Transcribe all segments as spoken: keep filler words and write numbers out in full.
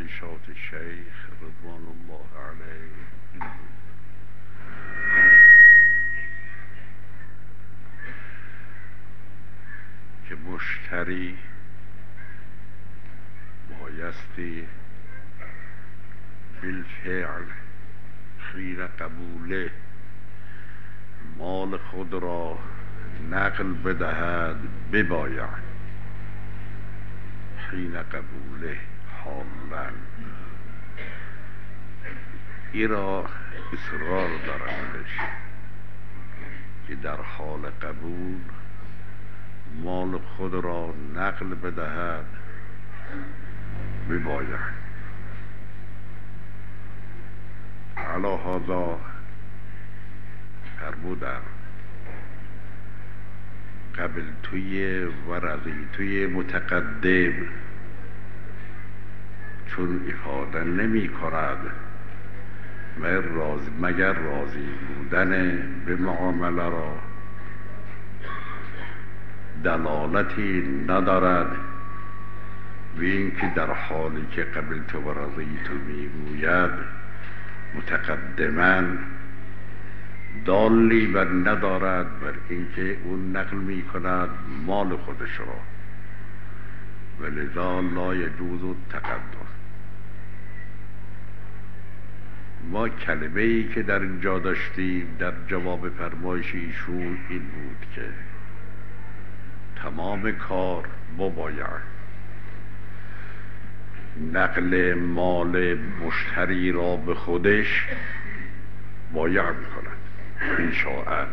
فرمایشات شیخ رضوان الله علیه این بود که مشتری بایستی بالفعل حین قبوله مال خود را نقل بدهد بباید حین قبوله حالا ای را اصرار دارندش که در حال قبول مال خود را نقل بدهد بباید. علی هذا فرمودن قبل توی و رضی توی متقدم چون افاده نمی کند مگر راضی بودن به معامله را دلالتی ندارد و اینکه در حالی که قبل تو و رضی تو میگوید متقدما دالی بر ندارد بر اینکه اون نقل می کند مال خودش را و لذا لا یجوز التقدم. ما کلمه ای که در اینجا داشتیم در جواب فرمایش ایشون این بود که تمام کار بباید نقل مال مشتری را به خودش باید کند انشاءً.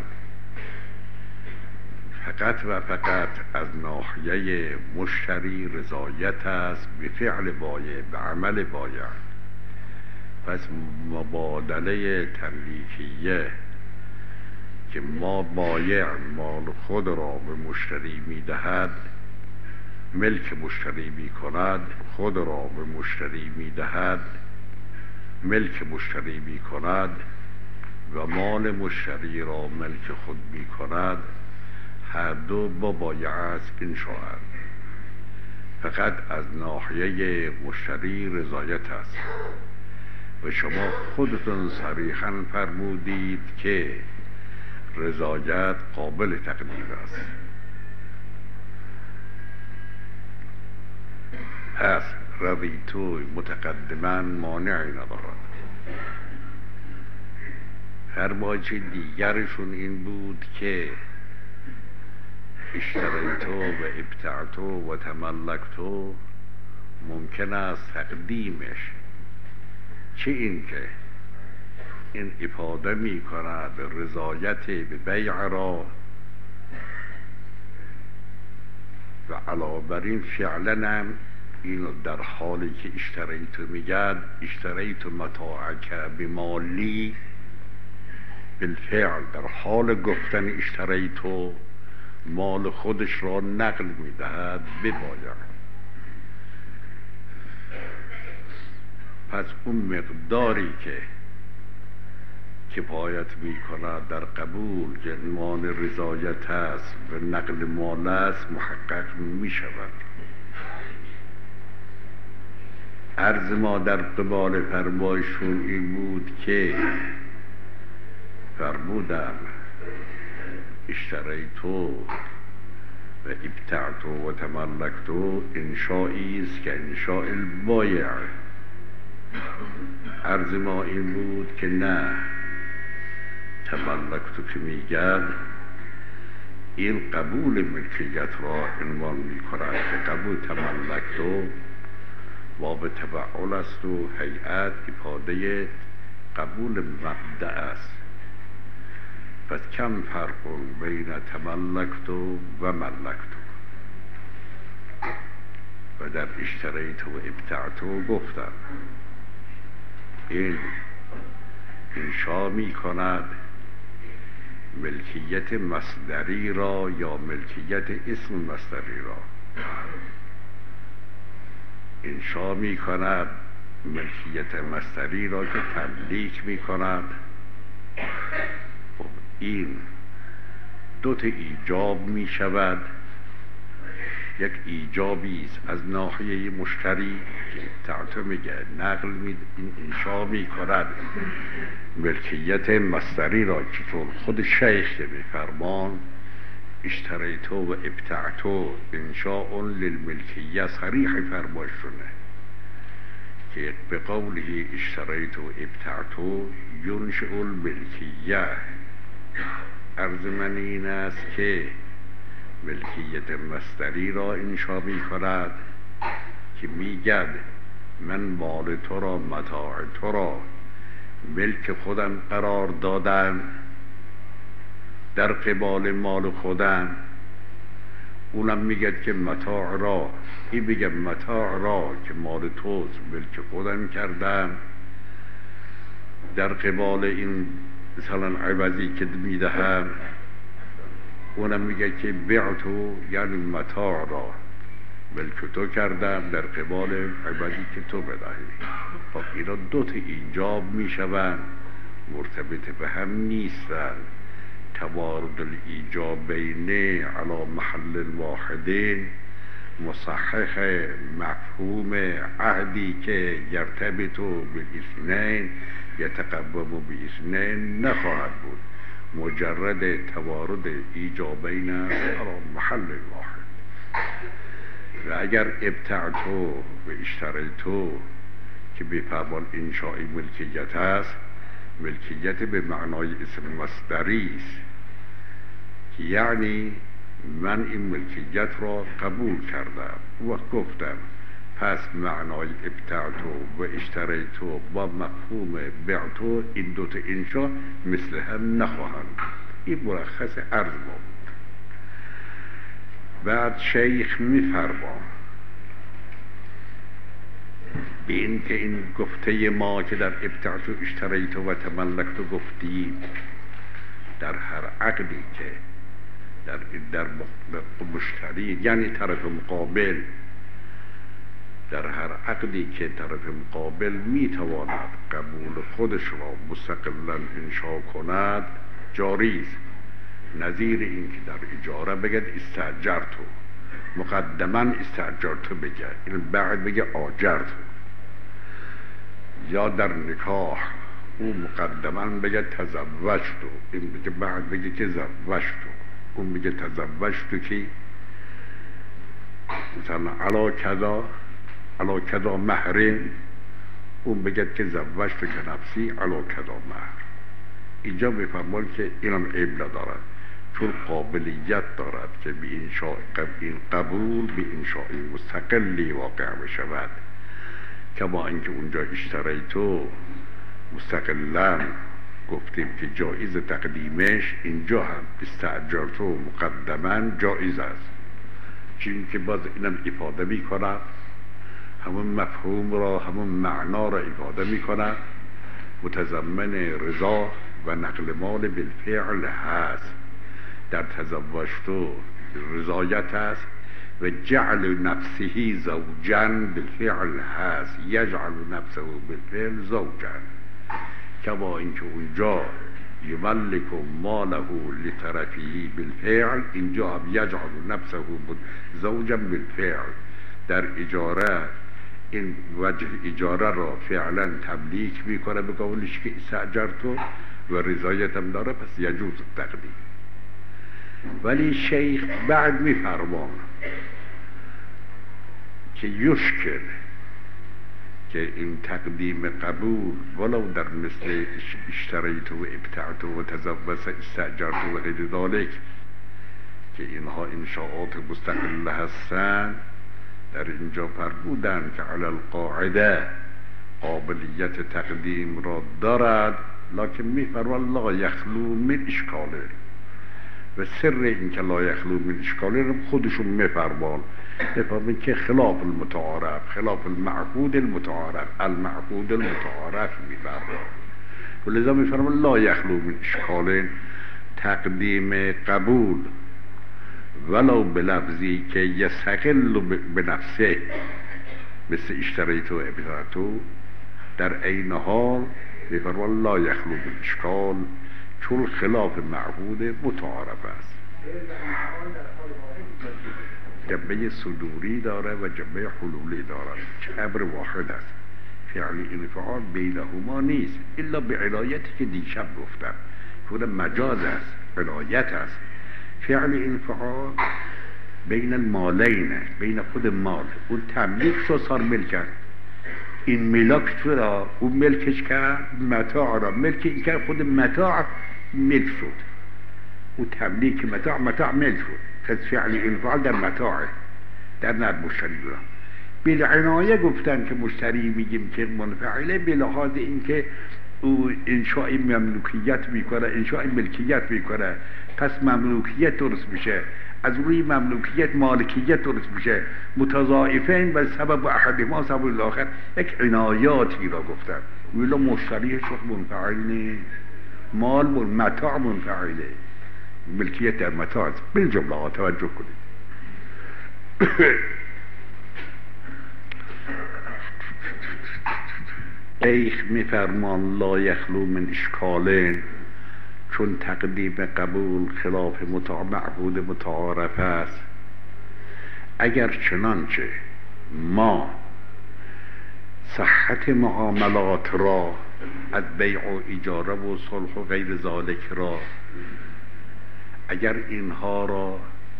فقط و فقط از ناحیه مشتری رضایت است به فعل باید به عمل باید. پس مبادله تملیکیه که ما بایع مال خود را به مشتری میدهد ملک مشتری می کند خود را به مشتری می دهد ملک مشتری می کند و مال مشتری را ملک خود می کند هر دو با بایع است انشاء. فقط از ناحیه مشتری رضایت است و شما خودتون صریحاً فرمودید که رضایت قابل تقدیر است. پس رضیتو متقدما مانعی ندارد. فرمایش دیگرشون این بود که اشتریتو و ابتعتو و تملکتو ممکن است تقدیمش چه این که این افاده می کند رضایت به بیع را و علاوه بر این فعلا هم اینو در حالی که اشتریتو میگد اشتریتو متاعک بمالی بالفعل در حال گفتن اشتریتو مال خودش را نقل میدهد بباید. پس اون مقداری که کفایت می کند در قبول که عنوان رضایت است و نقل مال است محقق می شود. عرض ما در قبال فرمایشون این بود که فرمودن اشتریتو و ابتعتو و تملکتو انشایی است که انشاء البایع. عرض ما این بود که نه تملکتو که میگن این قبول ملکیت را عنوان می کند که قبول تملکتو باب تفعل است و هیئت افاده قبول مبدأ است. پس کم فرق بین تملکتو و ملکتو و در اشتریتو و ابتعتو گفتم این انشا می کند ملکیت مصدری را یا ملکیت اسم مصدری را انشا می کند ملکیت مصدری را که تملیک می کند. این دو تا ایجاب می شود یک ایجابی است از ناحیه مشتری که ابتعتو میگه نقل می این انشا می کند ملکیت مصدری را که چون خود شیخ که میفرمان اشتریتو و ابتعتو انشاء للملکیه صریح فرماشونه که به قوله اشتریتو ابتعتو ینشئ الملکیه. عرض من این است که ملکیت مصدری را انشا می کند که میگد من مال تو را متاع تو را ملک خودم قرار دادم در قبال مال خودم. اونم میگد که متاع را این بگه متاع را که مال توست ملک خودم کردم در قبال این مثلا عوضی که میدهم. اونم میگه که بعتو یعنی متاع را ملک تو کردم در قبال عوضی که تو بدهی. خب اینا دو تا ایجاب میشوند مرتبط به هم نیستن. توارد الایجابین علی محل الواحدین مصحح مفهوم عهدی که یرتبط بالاثنین یتقوم بالاثنین نخواهد بود. مجرد توارد ایجابین علی محل الواحد. و اگر ابتعتو و اشتریتو که بفرمان انشاء ملکیت است، ملکیت به معنای اسم مصدری است، یعنی من این ملکیت را قبول کردم و گفتم پس معنای ابتعتو و اشتریتو با مفهوم بعتو این دوتا انشاء مثل هم نخواهند. این مرخص عرض ما بود. بعد شیخ میفرما به این که این گفته ما که در ابتعتو اشتریتو و تملکتو گفتیم در هر عقدی که در در مشتری یعنی طرف مقابل در هر عقدی که طرف مقابل میتواند قبول خودش را مستقلا انشا کند جاری است. نظیر این که در اجاره بگد استاجرتو، مقدما استاجرتو بگه، این بعد بگه آجرتو. یا در نکاح اون مقدما بگه تزوجتو، این بگه بعد بگه که زوجتو. اون بگه تزوجتو که مثلا علا کذا علا کذا مهرین، اون بگه که زوجتو که نفسی علا کذا مهر. اینجا بفرمان که اینم عیب ندارد چون قابلیت دارد که به انشاء این قبول به انشاء مستقلی واقع بشود. کما اینکه اونجا اشتریتو مستقلا گفتیم که جایز تقدیمش، اینجا هم استاجرتو مقدما جایز است. چون که باز اینم افاده می کند همون مفهوم را همون معنا را افاده می کند. متضمن رضا و نقل مال بالفعل هست. در تزوجتو رضایت هست و جعل نفسه زوجا بالفعل هست. یجعل نفسه بالفعل زوجا. کما اینکه اونجا یملک ماله لطرفه بالفعل، اینجا هم یجعل نفسه زوجا بالفعل. در اجاره این وجه اجاره را فعلا تملیک میکنه به قولش که استاجرتو و رضایت هم داره، پس یجوز تقدیم. ولی شیخ بعد میفرمان که یشکل که این تقدیم قبول ولو در مثل اشتریتو و ابتعتو و تزوجت استاجرتو و غیر ذالک که اینها انشاءات مستقله هستند، در اینجا فرمودن که علی القاعده قابلیت تقدیم را دارد، لکن میفرمان لا یخلو من اشکاله. و سر این که لا یخلو من اشکاله رو خودشون میفرمان میفرمان که خلاف المتعارف، خلاف المعقود المتعارف، المعقود المتعارف میفرمان. ولذا میفرمان لا یخلو من اشکاله، تقدیم قبول ولو بلفظی که یستقل بنفسه مثل اشتریتو و ابتعتو در عین حال میفرمان لا یخلو من اشکال، چون خلاف معهود متعارف است. جنبه صدوری داره و جنبه حلولی داره، که امر واحد است. فعل انفعال بینهما نیست الا به عنایتی که دیشب گفتم، خود مجاز است، عنایت است. فعل انفعال بین المالین، بین خود مال، اون تملیک شد صار ملکن، این ملاک شد، اون ملکش کرد متاع را ملک این کرد، خود متاع ملک شد، اون تملیک متاع متاع ملک شد. پس فعل انفعال در متاعه، در ند مشتری را بالعنایه گفتن که مشتری میگیم که منفعله به لحاظ اینکه او انشاء مملوکیت میکنه، انشاء ملکیت میکنه، پس مملوکیت درست میشه، از روی مملوکیت مالکیت درست میشه، متضاعفین و سبب احدهما سبب الاخر، یک عنایاتی را گفتن. ولی مشتری شد منفعل، مال متاع منفعله، ملکیت در متاع است. بالجمله ها توجه کنید. شیخ میفرمان لا یخلو من اشکالین، چون تقدیم قبول خلاف متع... معهود متعارف است. اگر چنانچه ما صحت معاملات را از بیع و اجاره و صلح و غیر ذالک را، اگر اینها را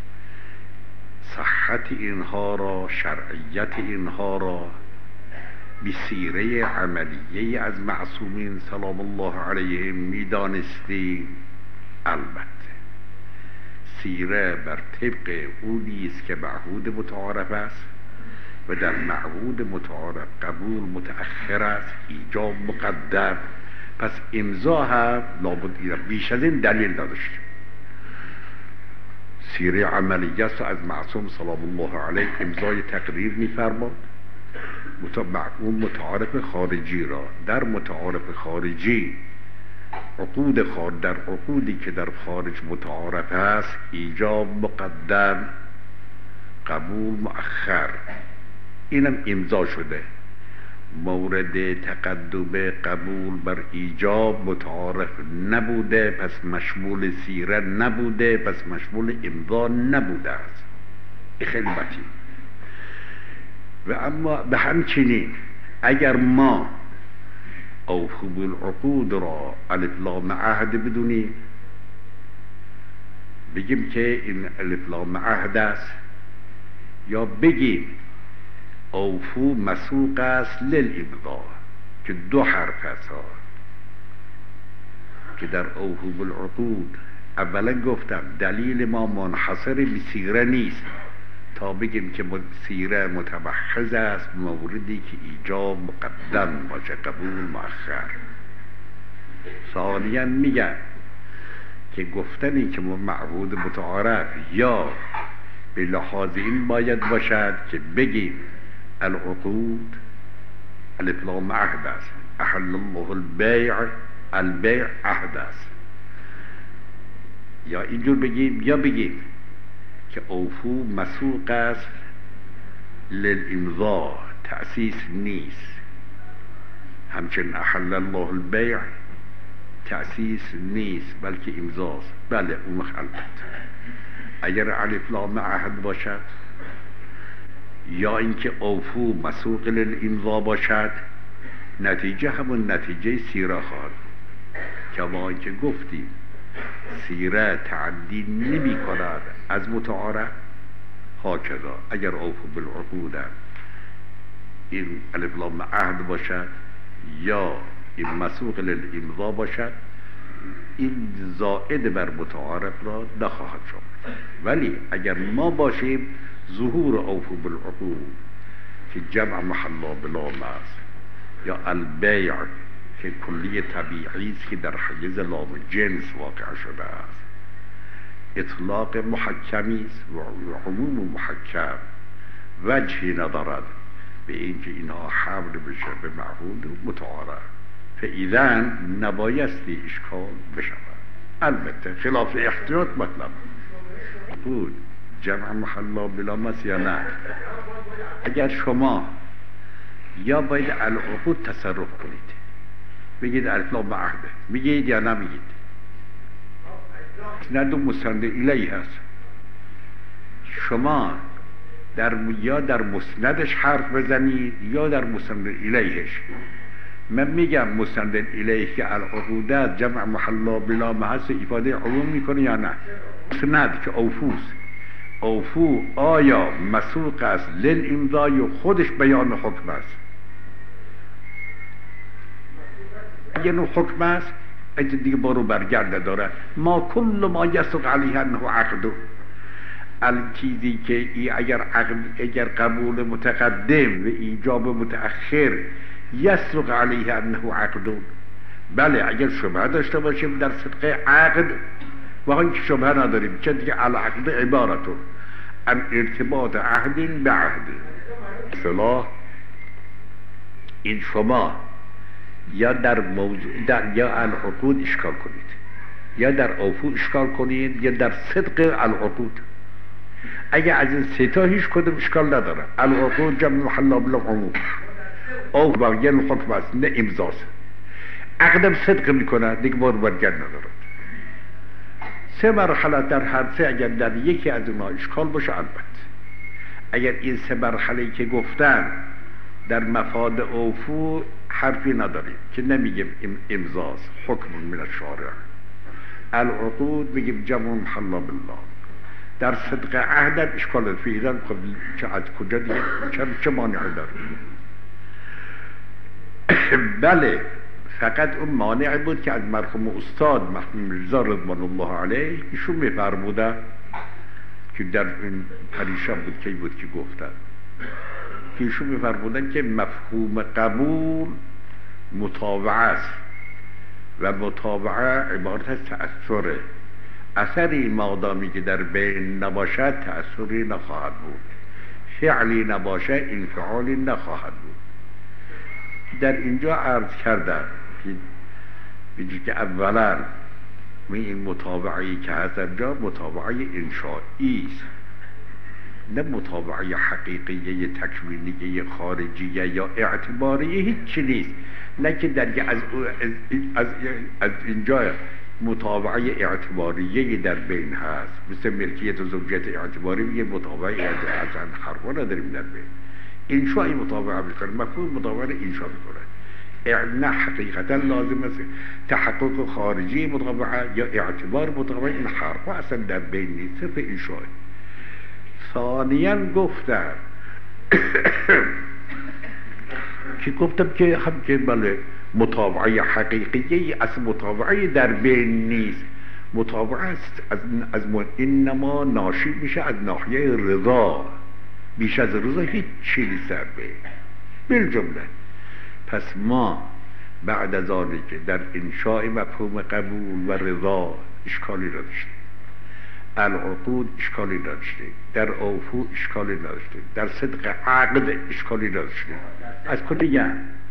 صحت اینها را، شرعیت اینها را بسیره عملیه از معصومین سلام الله علیهم میدانستیم، البته سیره بر طبق اونی است که معهود متعارف است و در معهود متعارف قبول متأخر است، ایجاب مقدر، پس امضا هم لابد ایرا بیش از این دلیل نداشت. سیره عملیه است از معصوم سلام الله علیه، امضای تقریر میفرماد اون متعارف خارجی را. در متعارف خارجی عقود خارج، در عقودی که در خارج متعارف است، ایجاب مقدر، قبول مؤخر، اینم امضا شده. مورد تقدم قبول بر ایجاب متعارف نبوده، پس مشمول سیره نبوده، پس مشمول امضا نبوده است. این خیلی مطلوب. و اما به همچنین اگر ما اوفو العقود را الف لام عهد بدونیم، بگیم که این الف لام عهد است، یا بگیم اوفو مسوق است للامضا، که دو حرف است که در اوفو العقود اولا گفتم دلیل ما منحصر به سیره نیست، تا بگیم که سیره متبحث است موردی که ایجاب مقدم باشه، قبول مؤخر. ثانیاً میگن که گفتنی که معهود متعارف یا به لحاظ این باید باشد که بگیم العقود الف لام عهد است، احل الله البیع، البیع عهد است، یا اینجور بگیم، یا بگیم که اوفو مسوق است للامضا، تأسیس نیست. همچنین احل الله البیع تأسیس نیست بلکه امضاست. بله اون مخالفت. اگر الف لام عهد باشد یا اینکه اوفو مسوق للامضا باشد، نتیجه همون نتیجه سیره خواهد، که ما اینکه گفتیم سیره تعدی نمی کند از متعارف. هاکذا اگر اوفو بالعقود این الف لام عهد باشد یا این مسوق للامضا باشد، این زائد بر متعارف را نخواهد شد. ولی اگر ما باشیم ظهور اوفو بالعقود که جمع محلا بلام است، یا البیع که کلی طبیعی است که در حیز لام جنس واقع شده است، اطلاق محکمی است و عموم محکم وجهی ندارد به اینکه اینها حمل بشه به معهود متعارف، فاذن نبایستی اشکال بشود. البته خلاف احتیاط مطلب بود جمع محلا بلام است یا نه. اگر شما یا باید العقود تصرف کنید، بگید الف لام عهده، میگید یا نمیگید، نه دو مستند الیه هست. شما در یا در مسندش حرف بزنید یا در مسند الیهش. من میگم مسند الیه که العقود از جمع محلا بلا محض افاده عموم میکنه یا نه؟ مسند که اوفوست، اوفو آیا مسوق است للامضای و خودش بیان حکم است؟ یه نوع حکم است اینجا دیگه برو برگرده داره. ما کل ما یسوق علیه انه عقد، چیزی که ای اگر عقد اگر قبول متقدم و ایجاب متأخر یسوق علیه انه عقد، بله اگر شبهه داشته باشیم در صدق عقد و این که شبهه نداریم، چه دیگه العقد عبارتون ان ارتباط عهد به عهد. صلاح این شما یا در موضوع در یا العقود اشکال کنید، یا در اوفو اشکال کنید، یا در صدق العقود. اگه از این سه تا هیچ کدوم اشکال نداره، العقود جمع محلا بالعموم، او با یه حکم است نه امضاست، عقدم صدق میکنه دیگه بار برگرد نداره. سه مرحله در هر سه اگر در یکی از اونها اشکال باشه، البته اگر این سه مرحله که گفتن در مفاد اوفو حرفی نداریم که نمیگیم امضاست، حکم من الشارع. العقود میگیم جمع محلا بالله. در صدق عهد اشکال فیدن خب چه از کجا دیگه چه, چه مانعی داره؟ بله فقط اون مانع بود که از مرحوم استاد محمود میرزا رضوان الله علیه ایشون میفرمودن که در این پریشان بود که بود که گفتن که ایشون میفرمودن که مفهوم قبول متابعه است و متابعه عبارت از تأثره. اثری مادامی که در بین نباشد تأثری نخواهد بود، فعلی نباشه انفعالی نخواهد بود. در اینجا عرض کردم که که اولا این متابعه‌ای که هست اینجا متابعه انشائی است، نه متابعه حقیقیه تکوینیه خارجیه یا اعتباریه، هیچی نیست. لکن در از, از, از اینجا متابعه اعتباریه در بین هست، مثل ملکیت و زوجیت اعتباری میگه متابعه اصلا حرفا نداریم در بین. انشائی متابعه میکنه، مفهوم متابعه انشا میکنه، نه حقیقتا لازم است تحقق خارجی متابعه یا اعتبار متابعه، این حرفا اصلا در بین نیست، صرف انشائی. ثانیاً گفتم که گفتم که هم که بله متابعه حقیقیه از متابعه در بین نیست، متابعه است از, از اینما ناشی میشه از ناحیه رضا، بیش از رضا هیچ چیزی سر بین بالجمله. پس ما بعد از آنی که در انشاء مفهوم قبول و رضا اشکالی نداشتیم، العقود اشکالی نداشتیم، در اوفو اشکالی نداشتیم، در صدق عقد اشکالی نداشتیم. از کلیه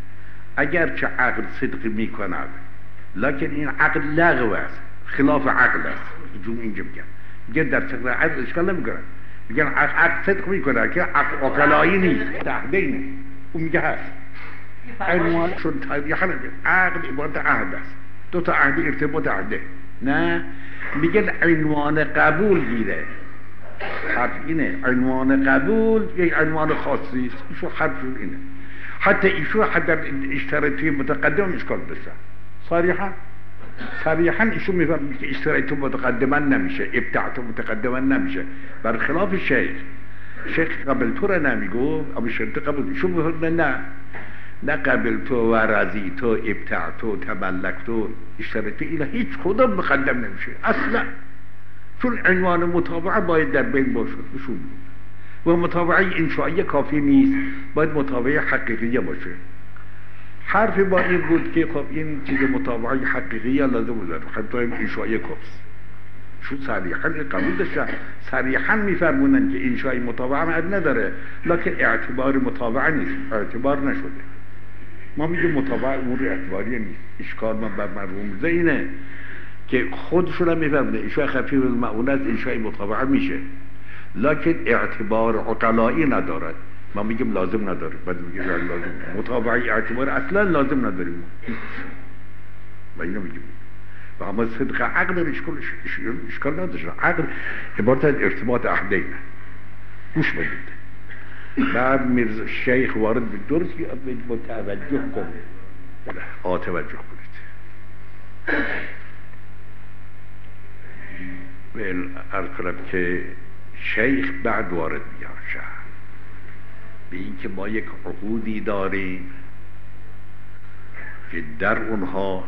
اگر چه عقد صدق می کند لکن این عقد لغو است، خلاف عقل است، جون اینجا میگن میگن در صدق عقد اشکال نمی کنن، میگن عقد صدق می کند که عقد عقلایی نیست، تعهدینه. اون میگه هست عنوان شد تاریخ نمیگه عقد عبارت عهد است، دو تا عهد ارتباط عهده، نه میگن عنوان قبول گیره. حرف اینه عنوان قبول یک عنوان خاصی است، ایشون حرفشون اینه. حتی ایشون حتی در اشتراطی متقدم اشکال داشتن صریحا صریحا ایشون میفهمید که اشتراطی متقدما نمیشه، ابتعاط متقدما نمیشه، برخلاف شیخ. شیخ قبل تو را نمیگو اما شرط قبول، ایشون میفهمید نه نه قبل تو و رضی تو ابتعاط تو تملک تو اشتراطی اینا هیچ کدام مقدم نمیشه اصلا، چون عنوان متابعه باید در بین باشه. ایشون و متابعه انشائی کافی نیست، باید متابعه حقیقیه باشه. حرف با این بود که خب این چیز متابعه حقیقیه لازم داره، حتی انشائی کافی. چون صریحاً قبول داشتن، صریحاً میفرمونن که انشائی متابعه معنی نداره، لکن اعتبار متابعه نیست، اعتبار نشده. ما میگیم متابعه امور اعتباری نیست. اشکال من بر مرحوم زینه که خودشون هم میفرمونه انشاء خفیف المعونه از انشاء متابعه میشه، لکن اعتبار عقلایی ندارد. ما میگیم لازم نداره، بعد میگیم لازم متابعه اعتبار اصلا لازم نداریم و اینو میگیم. و اما صدق عقل اشکال اشکال نداره. عقل عبارت از ارتباط عهدینه. گوش بدید بعد میرزا شیخ وارد به درست با توجه کن آ توجه کنید بل عرض کنم که شیخ بعد وارد میاد شهر به این که ما یک عقودی داریم که در اونها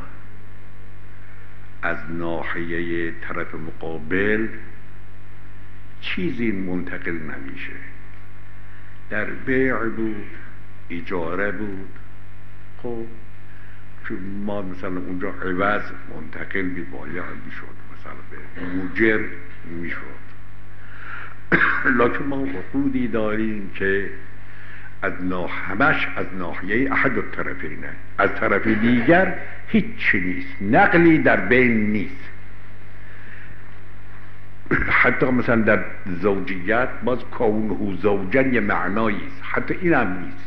از ناحیه طرف مقابل چیزی منتقل نمیشه. در بیع بود، اجاره بود، خب چون ما مثلا اونجا عوض منتقل بی بایع میشد، مثلا به موجر میشد. لکن ما عقودی داریم که از همش از ناحیه احد الطرفینه، از طرف دیگر هیچ نیست، نقلی در بین نیست. حتی مثلا در زوجیت باز کونه زوجن یه معنایی است، حتی این هم نیست.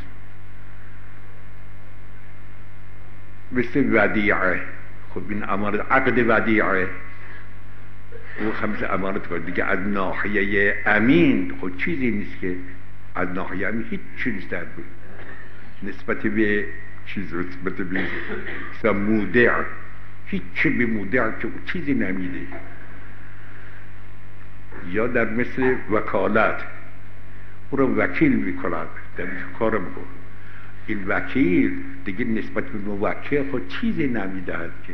مثل ودیعه، خب این امانت عقد ودیعه او خمس امانت کنه دیگه، از ناحیه امین خود چیزی نیست که از ناحیه امین هیچ چیز در بود نسبت به چیز، نسبت به مثلا مودع هیچ چی به مودع که چیزی نمیده. یا در مثل وکالت او رو وکیل میکند، در این کار میکن، این وکیل دیگه نسبت به موکل خود چیزی نمیدهد که.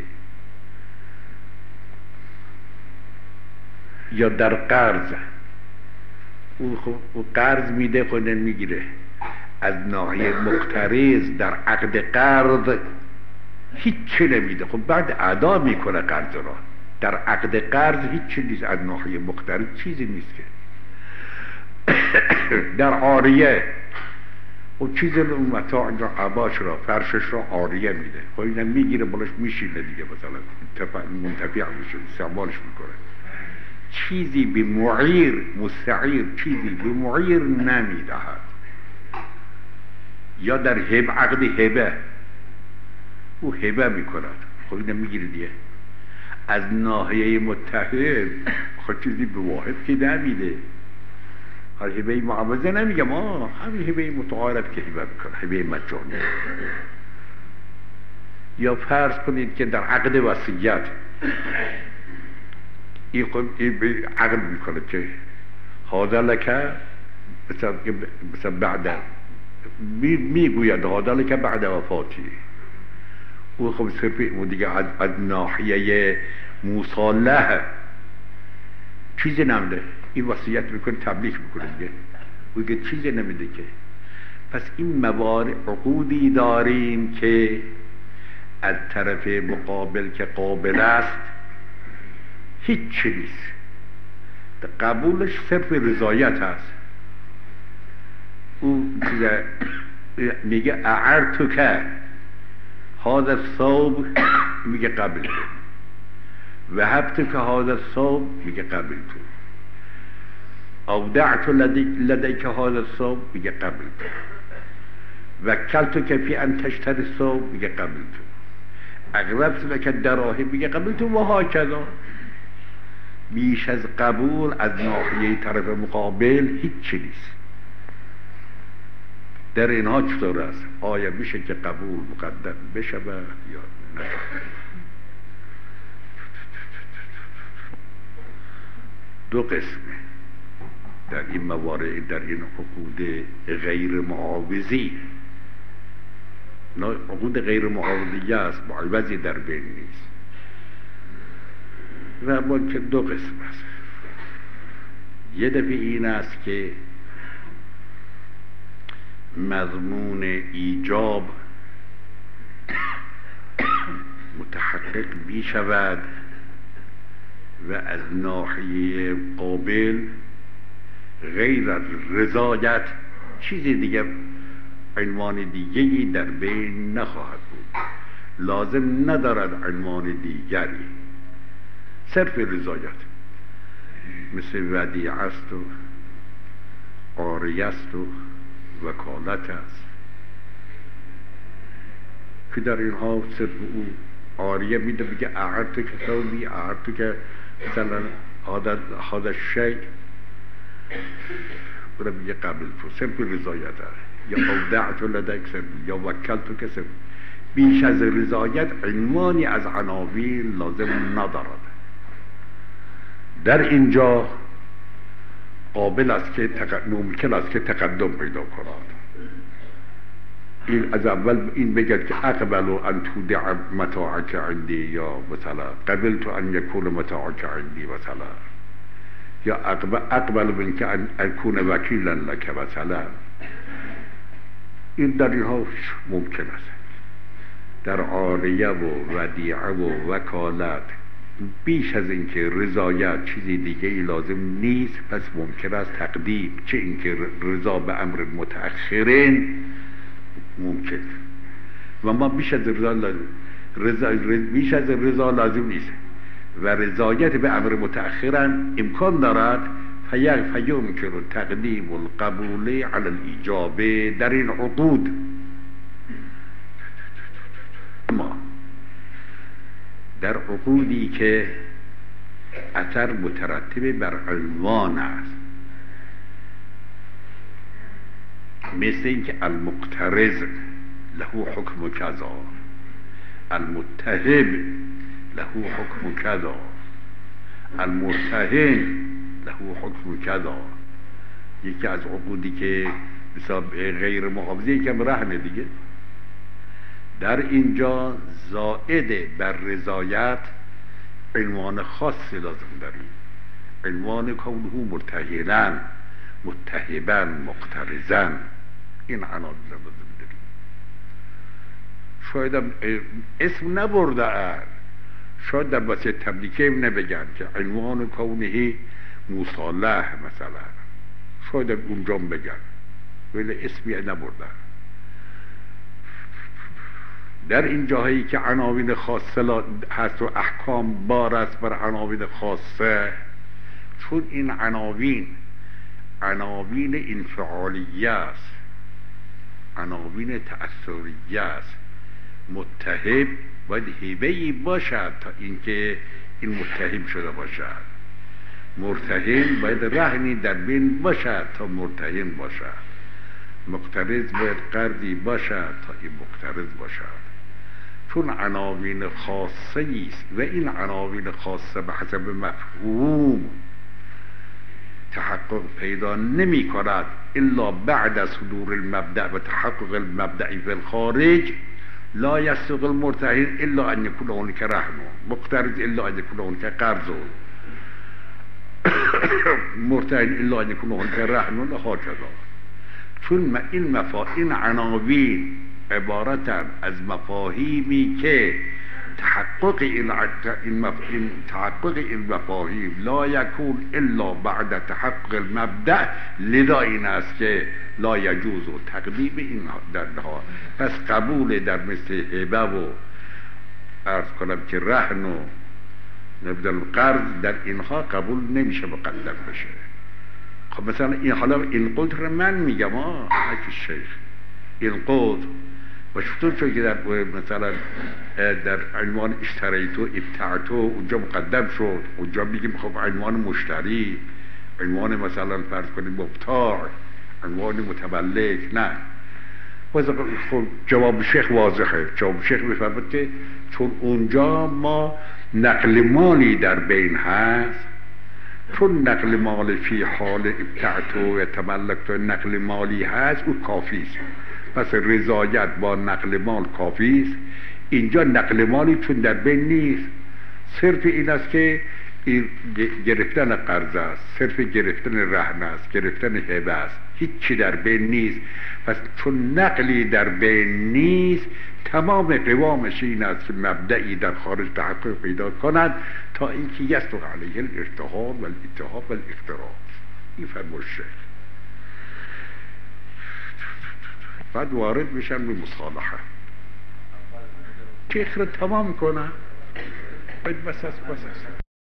یا در قرض او خب او قرض میده خود نمیگیره، از ناحیه مقترض در عقد قرض هیچ چی نمیده، خب بعد ادا میکنه قرض را. در عقد قرض هیچ چی نیست، از ناحیه مقترض چیزی نیست که. در عاریه او چیز اون متاع را، عباش را، فرشش را عاریه میده، خب اینم میگیره بالاش میشینه دیگه، مثلا منتفع میشه، استعمالش میکنه. چیزی به معیر مستعیر چیزی به معیر نمیدهد. یا در هب عقد هبه او هبه میکند، خب اینم میگیره دیگه، از ناحیه متحد خود چیزی به واحد که نمیده. هر هبه معوضه نمیگم، آه همین هبه متعارف که هبه میکنه، هبه مجانی. یا فرض کنید که در عقد وصیت این عقد میکنه که هذا لک، مثلا بعد میگوید هذا لک بعد وفاتی، او خب صرفی اون دیگه از, از ناحیه مصالحه چیزی نمیده، این وصیت میکنه تبلیغ میکنه دیگه، او دیگه چیزی نمیده که. پس این موارد عقودی داریم که از طرف مقابل که قابل است هیچ چی نیست، قبولش صرف رضایت هست. او میگه اعرتک هذا الثوب، میگه قبل تو. وهبتک هذا الثوب، میگه قبل تو. اودعت لدیک هذا الثوب، میگه قبل تو. وکلتک فی ان تشتری الثوب، میگه قبل تو. اغربت لک الدراهم، میگه قبل تو. و هاکذا. بیش از قبول از ناحیه طرف مقابل هیچ چی نیست. در اینها چطور است؟ آیا میشه که قبول مقدم بشه یا نه؟ دو قسمه در این موارد، در این عقود غیر معاوضی. عقود غیر معاوضی است، معاوضی در بین نیست. و ما که دو قسم است. یه دفعه این است که مضمون ایجاب متحقق می شود و از ناحیه قابل غیر از رضایت چیزی دیگه، عنوان دیگری در بین نخواهد بود، لازم ندارد عنوان دیگری، صرف رضایت. مثل ودیعه است و عاریه است و وکالت است که در اینها صرف او عاریه میده، میگه اعرت که ثوبی، اعرت که مثلا هذا الشیء، او را میگه قبل تو صرف رضایت هست، یا اودعت لدیک سر، یا وکلت که سر. بیش از رضایت عنوانی از عناوین لازم ندارد. در اینجا قابل است که تق... ممکن است که تقدم پیدا کند. این از اول این بگد که اقبل ان تودع متاعک عندی، یا مثلا قبلت ان یکون متاعک عندی مثلا، یا اقبل, اقبل من که ان اکون وکیلا لک مثلا. این در اینها ممکن است. در عاریه و ودیعه و وکالت بیش از اینکه رضایت چیزی دیگه ای لازم نیست، پس ممکن است تقدیم، چه اینکه رضا به امر متأخرین ممکن، و ما بیش از رضا لازم رضا بیش از رضا لازم نیست، و رضایت به امر متأخرن امکان دارد. فیغ فیمکن تقدیم القبول علی الایجاب در این عقود. ما در عقودی که اثر مترتب بر عنوان است، مثل اینکه المقترض له حکم کذا، المتهم له حکم کذا، المرتهن له حکم کذا. یکی از عقودی که حساب غیر محافظه، یکم رهن دیگه. در اینجا زائد بر رضایت عنوان خاصی لازم داریم، عنوان کونه مرتهنن، متهبن، مقترضن. این عناوین لازم داریم. شاید اسم نبرده ار، شاید در واسه تبلیغه نبگن که عنوان کونه مصالح مثلا، شاید اونجا بگن ولی اسمی نبردن. در این جاهایی که عناوین خاصه هست و احکام بار است بر عناوین خاصه، چون این عناوین عناوین انفعالیه است، عناوین تأثریه است، متهم باید هیبه‌ای باشد تا اینکه این متهم شده باشد، مرتهن باید رهنی در بین باشد تا مرتهن باشد، مقترض باید قرضی باشد تا این مقترض باشد. چون عناوین خاصه است و این عناوین خاصه به حسب مفهوم تحقق پیدا نمی کند الا بعد از صدور المبدأ و تحقق المبدأ فی الخارج. لا یستوق المرتهن الا ان یکون هناک رهن، مقترض الا ان یکون هناک قرض، مرتهن الا ان یکون هناک رهن و هکذا. چون این مفا این عناوین عبارتن از مفاهیمی که تحقق این, این, مف... این تحقق این مفاهیم لا یکون الا بعد تحقق المبدأ، لذا این است که لا یجوز و تقدیم این درها. پس قبول در مثل هبه و عرض کنم که رهن و نبدل قرض در اینها قبول نمیشه مقدم بشه. خب مثلا این حالا این قدر من میگم آه حکی شیخ این قدر و چطور چون که در مثلا در عنوان اشتریتو ابتعتو اونجا مقدم شد، اونجا میگیم خب عنوان مشتری، عنوان مثلا فرض کنیم مبتاع، عنوان متملک. نه، خب جواب شیخ واضحه. جواب شیخ میفهمد که چون اونجا ما نقل مالی در بین هست، چون نقل مال فی حال ابتعتو یا تملکتو نقل مالی هست، او کافی است. پس رضایت با نقل مال کافی است. اینجا نقل مالی چون در بین نیست، صرف این است که این گرفتن قرض است، صرف گرفتن رهن است، گرفتن هبه است، هیچی در بین نیست. پس چون نقلی در بین نیست، تمام قوامش این است که مبدئی در خارج تحقق پیدا کند تا اینکه یصدق علیه الارتهان و الاتهام و الافتراء. این فرمود شیخ. بعد وارد میشن به مصالحه. شیخ رو تمام کنه. باید بس است بس است